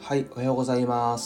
はい、おはようございます。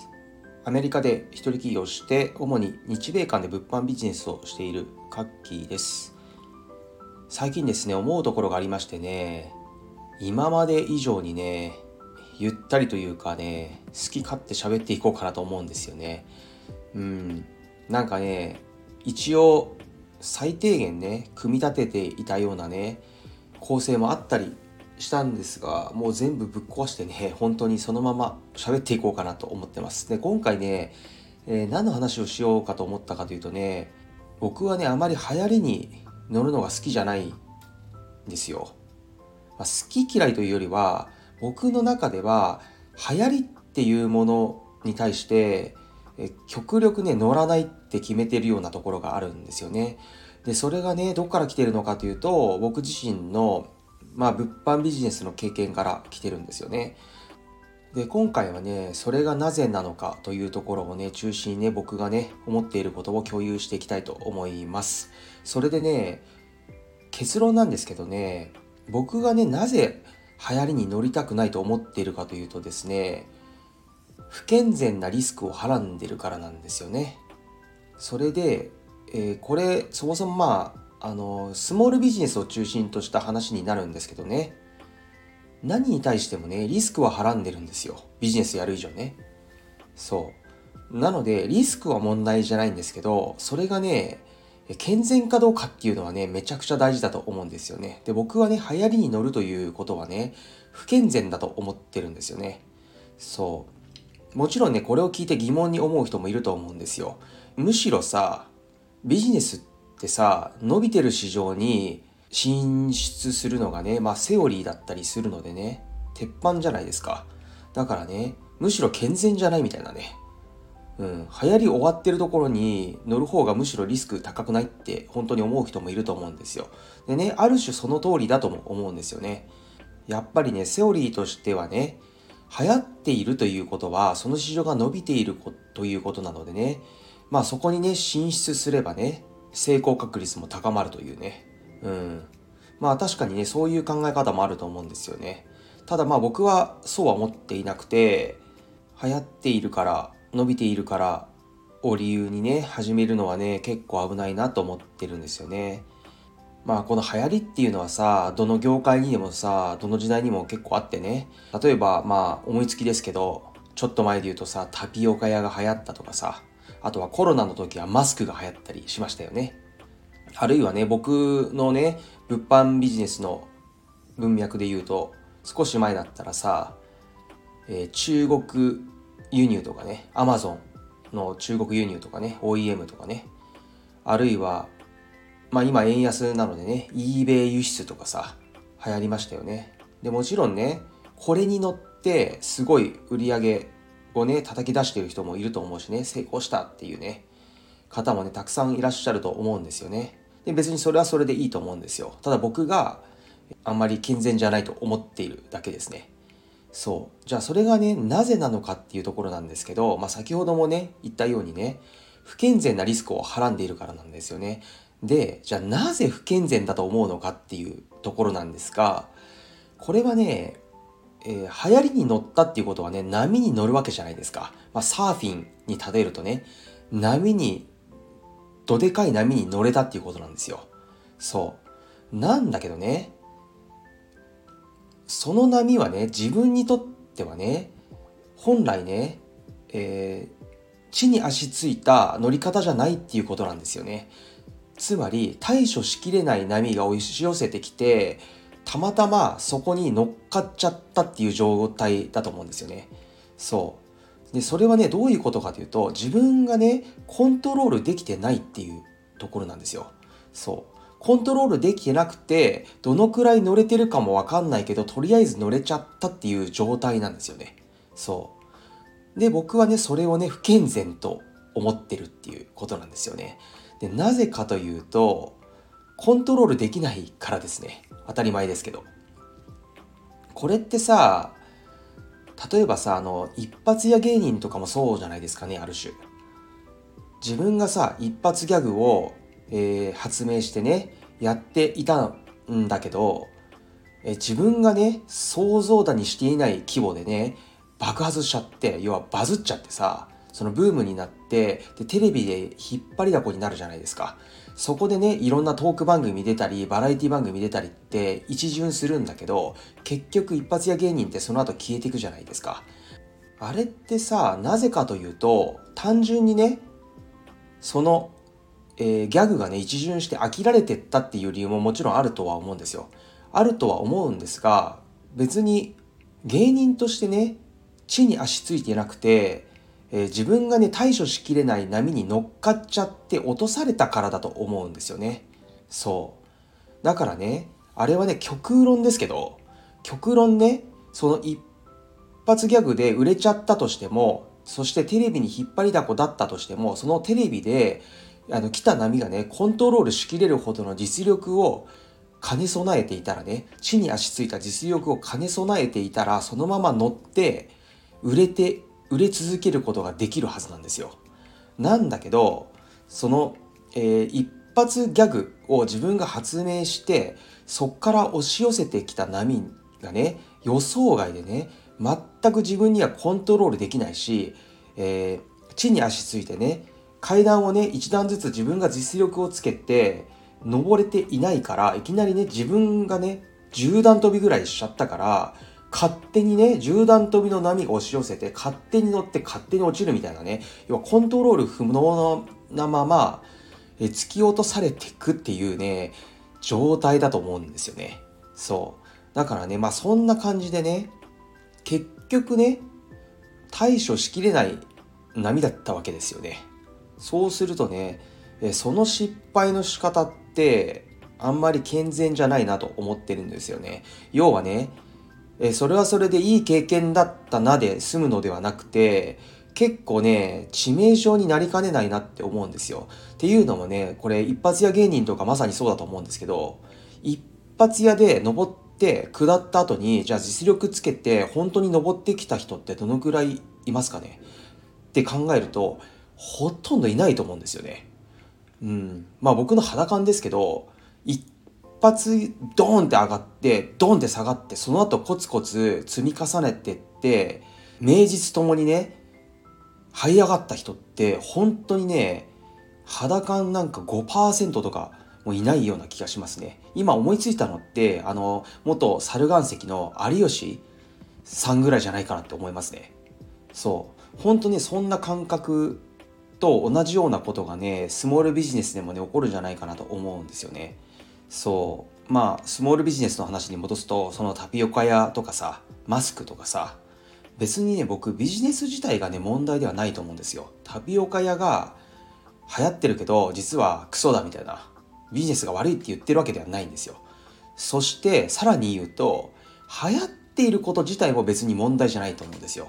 アメリカで一人起業して、主に日米間で物販ビジネスをしているカッキーです。最近ですね、思うところがありましてね、今まで以上にね、ゆったりというかね、好き勝手喋っていこうかなと思うんですよね。なんかね、一応最低限ね、組み立てていたようなね、構成もあったりしたんですが、もう全部ぶっ壊してね、本当にそのまま喋っていこうかなと思ってます。で、今回ね、何の話をしようかと思ったかというとね、僕はね、あまり流行りに乗るのが好きじゃないんですよ。好き嫌いというよりは、僕の中では流行りっていうものに対して極力ね乗らないって決めてるようなところがあるんですよね。でそれがねどこから来てるのかというと、僕自身の物販ビジネスの経験から来てるんですよね。で今回はねそれがなぜなのかというところをね中心にね僕がね思っていることを共有していきたいと思います。それでね結論なんですけどね、僕がねなぜ流行りに乗りたくないと思っているかというとですね、不健全なリスクをはらんでるからなんですよね。それで、これそもそもスモールビジネスを中心とした話になるんですけどね、何に対してもねリスクははらんでるんですよ、ビジネスやる以上ね。そうなのでリスクは問題じゃないんですけど、それがね健全かどうかっていうのはねめちゃくちゃ大事だと思うんですよね。で僕はね流行りに乗るということはね不健全だと思ってるんですよね。もちろんねこれを聞いて疑問に思う人もいると思うんですよ。むしろさ、ビジネスってさ伸びてる市場に進出するのがねセオリーだったりするのでね、鉄板じゃないですか。だからねむしろ健全じゃないみたいなね、流行り終わってるところに乗る方がむしろリスク高くないって本当に思う人もいると思うんですよ。でね、ある種その通りだとも思うんですよね。やっぱりね、セオリーとしてはね、流行っているということは、その市場が伸びているということなのでね、そこにね、進出すればね、成功確率も高まるというね。確かにね、そういう考え方もあると思うんですよね。ただ僕はそうは思っていなくて、流行っているから伸びているからを理由にね始めるのはね結構危ないなと思ってるんですよね。この流行りっていうのはさ、どの業界にでもさどの時代にも結構あってね、例えば思いつきですけど、ちょっと前で言うとさタピオカ屋が流行ったとかさ、あとはコロナの時はマスクが流行ったりしましたよね。あるいはね僕のね物販ビジネスの文脈で言うと、少し前だったらさ、中国輸入とかね、アマゾンの中国輸入とかね、OEM とかね、あるいは、今円安なのでね、eBay 輸出とかさ、流行りましたよね。で、もちろんね、これに乗ってすごい売り上げをね、叩き出している人もいると思うしね、成功したっていうね、方もね、たくさんいらっしゃると思うんですよね。で、別にそれはそれでいいと思うんですよ。ただ僕があんまり健全じゃないと思っているだけですね。じゃあそれがね、なぜなのかっていうところなんですけど、先ほどもね、言ったようにね、不健全なリスクをはらんでいるからなんですよね。で、じゃあなぜ不健全だと思うのかっていうところなんですが、これはね、流行りに乗ったっていうことはね、波に乗るわけじゃないですか。サーフィンに例えるとね、どでかい波に乗れたっていうことなんですよ。なんだけどね、その波はね、自分にとってはね、本来ね、地に足ついた乗り方じゃないっていうことなんですよね。つまり、対処しきれない波が押し寄せてきて、たまたまそこに乗っかっちゃったっていう状態だと思うんですよね。で、それはね、どういうことかというと、自分がね、コントロールできてないっていうところなんですよ。コントロールできてなくて、どのくらい乗れてるかもわかんないけど、とりあえず乗れちゃったっていう状態なんですよね。で、僕はね、それをね、不健全と思ってるっていうことなんですよね。で、なぜかというと、コントロールできないからですね。当たり前ですけど。これってさ、例えばさ、一発屋芸人とかもそうじゃないですかね、ある種。自分がさ、一発ギャグを、発明してね、やっていたんだけど、自分がね、想像だにしていない規模でね、 爆発しちゃって、要はバズっちゃってさ、そのブームになって、でテレビで引っ張りだこになるじゃないですか。そこでね、いろんなトーク番組出たりバラエティ番組出たりって一巡するんだけど、結局一発屋芸人ってその後消えていくじゃないですか。あれってさ、なぜかというと、単純にね、その、ギャグがね一巡して飽きられてったっていう理由ももちろんあるとは思うんですよ。あるとは思うんですが、別に芸人としてね、地に足ついてなくて、自分がね対処しきれない波に乗っかっちゃって落とされたからだと思うんですよね。そうだからね、あれはね極論ですけど、極論ね、その一発ギャグで売れちゃったとしても、そしてテレビに引っ張りだこだったとしても、そのテレビで来た波がねコントロールしきれるほどの実力を兼ね備えていたらね、地に足ついた実力を兼ね備えていたら、そのまま乗って売れ続けることができるはずなんですよ。なんだけど、その、一発ギャグを自分が発明して、そっから押し寄せてきた波がね、予想外でね、全く自分にはコントロールできないし、地に足ついてね、階段をね、一段ずつ自分が実力をつけて、登れていないから、いきなりね、自分がね、10段跳びぐらいしちゃったから、勝手にね、10段跳びの波が押し寄せて、勝手に乗って勝手に落ちるみたいなね、要はコントロール不能なまま、突き落とされていくっていうね、状態だと思うんですよね。そう。だからね、そんな感じでね、結局ね、対処しきれない波だったわけですよね。そうするとね、その失敗の仕方ってあんまり健全じゃないなと思ってるんですよね。要はね、それはそれでいい経験だったなで済むのではなくて、結構ね、致命傷になりかねないなって思うんですよ。っていうのもね、これ一発屋芸人とかまさにそうだと思うんですけど、一発屋で登って下った後に、じゃあ実力つけて本当に登ってきた人ってどのくらいいますかねって考えると、ほとんどいないと思うんですよね。僕の肌感ですけど、一発ドーンって上がってドーンって下がって、その後コツコツ積み重ねてって、名実ともにね這い上がった人って本当にね、肌感なんか 5% とかもいないような気がしますね。今思いついたのって、元猿岩石の有吉さんぐらいじゃないかなって思いますね。そう本当にそんな感覚と同じようなことがね、スモールビジネスでもね起こるんじゃないかなと思うんですよね。そうスモールビジネスの話に戻すと、そのタピオカ屋とかさ、マスクとかさ、別にね、僕ビジネス自体がね問題ではないと思うんですよ。タピオカ屋が流行ってるけど実はクソだみたいな、ビジネスが悪いって言ってるわけではないんですよ。そしてさらに言うと、流行っていること自体も別に問題じゃないと思うんですよ。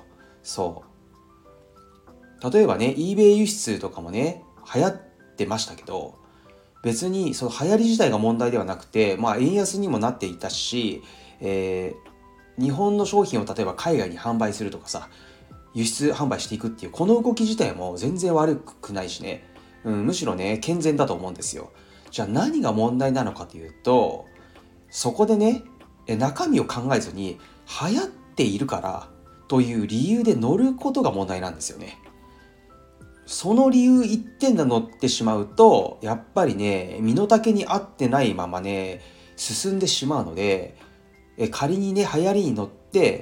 例えばね、eBay 輸出とかもね流行ってましたけど、別にその流行り自体が問題ではなくて、円安にもなっていたし、日本の商品を例えば海外に販売するとかさ、輸出販売していくっていうこの動き自体も全然悪くないしね、むしろね健全だと思うんですよ。じゃあ何が問題なのかというと、そこでね、中身を考えずに流行っているからという理由で乗ることが問題なんですよね。その理由一点で乗ってしまうと、やっぱりね、身の丈に合ってないままね、進んでしまうので、仮にね、流行りに乗って、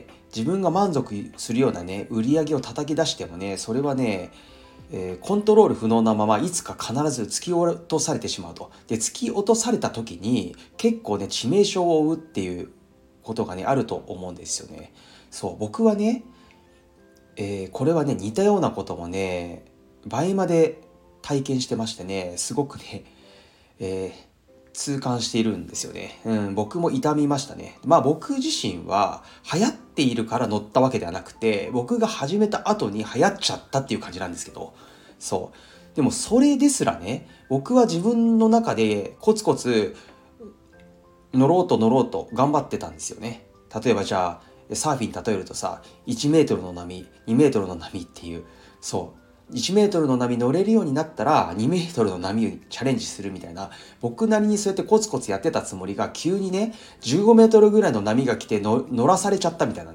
自分が満足するようなね、売り上げを叩き出してもね、それはね、コントロール不能なまま、いつか必ず突き落とされてしまうと。で、突き落とされた時に、結構ね、致命傷を負うっていうことがね、あると思うんですよね。そう、僕はね、これはね、似たようなこともね、倍まで体験してましてね、すごくね、痛感しているんですよね。僕も痛みましたね。僕自身は流行っているから乗ったわけではなくて、僕が始めた後に流行っちゃったっていう感じなんですけど、そう。でもそれですらね、僕は自分の中でコツコツ乗ろうと頑張ってたんですよね。例えばじゃあ、サーフィン例えるとさ、1メートルの波、2メートルの波っていう、1メートルの波乗れるようになったら2メートルの波にチャレンジするみたいな、僕なりにそうやってコツやってたつもりが、急にね15メートルぐらいの波が来て乗らされちゃったみたいなね、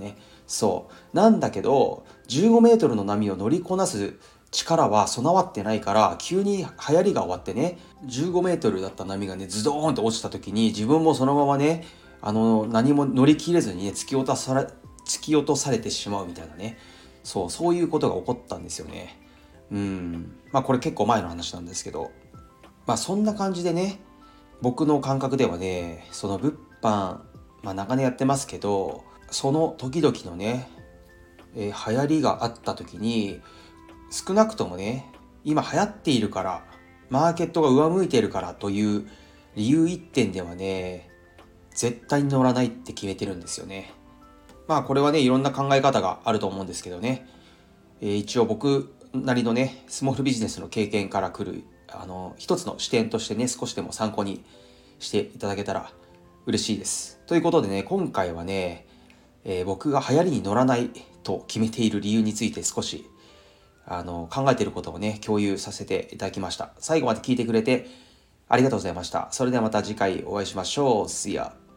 そうなんだけど、15メートルの波を乗りこなす力は備わってないから、急に流行りが終わってね、15メートルだった波がねズドーンと落ちた時に、自分もそのままね、何も乗り切れずにね、突き落とされてしまうみたいなね、そういうことが起こったんですよね。まあこれ結構前の話なんですけど、まあそんな感じでね、僕の感覚ではね、その物販、まあ長年やってますけど、その時々のね、流行りがあった時に、少なくともね、今流行っているから、マーケットが上向いているからという理由一点ではね、絶対に乗らないって決めてるんですよね。まあこれはね、いろんな考え方があると思うんですけどね、一応僕なりのね、スモールビジネスの経験から来る、一つの視点としてね、少しでも参考にしていただけたら嬉しいです。ということでね、今回はね、僕が流行りに乗らないと決めている理由について少し考えていることをね、共有させていただきました。最後まで聞いてくれてありがとうございました。それではまた次回お会いしましょう。See ya!